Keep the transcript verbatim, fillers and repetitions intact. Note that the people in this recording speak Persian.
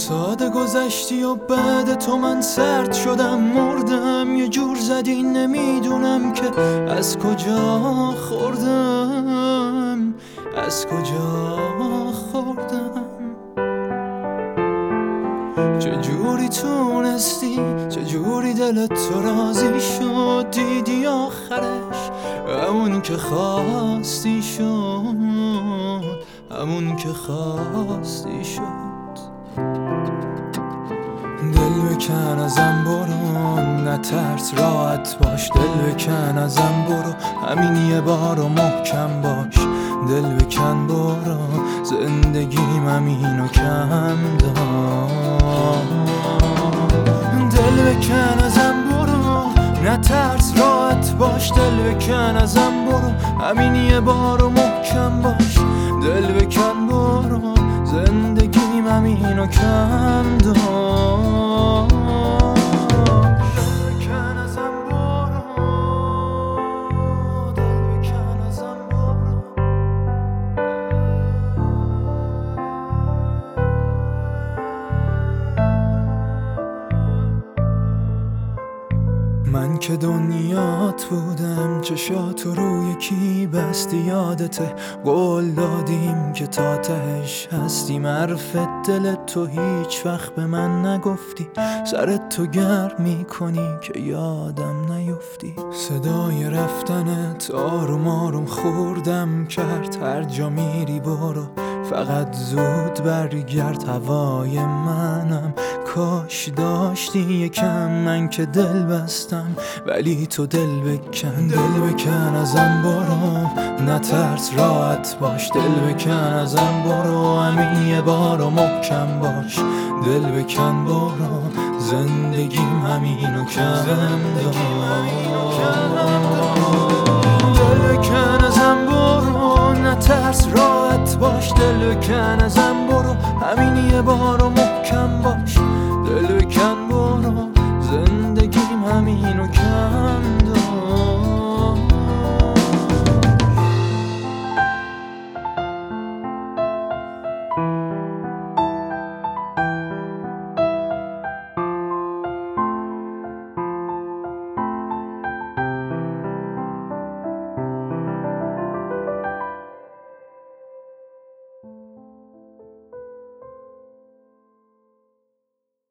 ساده گذشتی و بعد تو من سرد شدم مردم. یه جور زدی نمیدونم که از کجا خوردم، از کجا خوردم. چجوری تونستی، چجوری دلت تو راضی شد، دیدی آخرش همون که خواستی شد، همون که خواستی شد. دل بکن ازم برو، نترس راحت باش. دل بکن ازم برو، همین یه بار و محکم باش. دل بکن برو، زندگیم همینو کم دار. دل بکن ازم برو، نترس راحت باش. دل بکن ازم برو، همین یه بار و محکم باش. دل بکن برو، زندگیم همینو کم دار. من که دنیات بودم، چشاتو روی کی بستی یادته. قول دادیم که تا تهش هستیم، حرفت دل تو هیچ وقت به من نگفتی. سرت تو گرم میکنی که یادم نیفتی. صدای رفتنت آروم آروم خوردم کرد. هر جا میری برو، فقط زود برگرد. هوای منم کاش داشتی یکم، من که دل بستم ولی تو دل بکن. دل بکن ازم برو، نترس راحت باش. دل بکن ازم برو، همین یه بار و محکم باش. دل بکن برو، زندگیم همینو کم دار. دل بکن ازم برو، نترس راحت باش. دل بکن ازم برو، همین یه بار و محکم باش.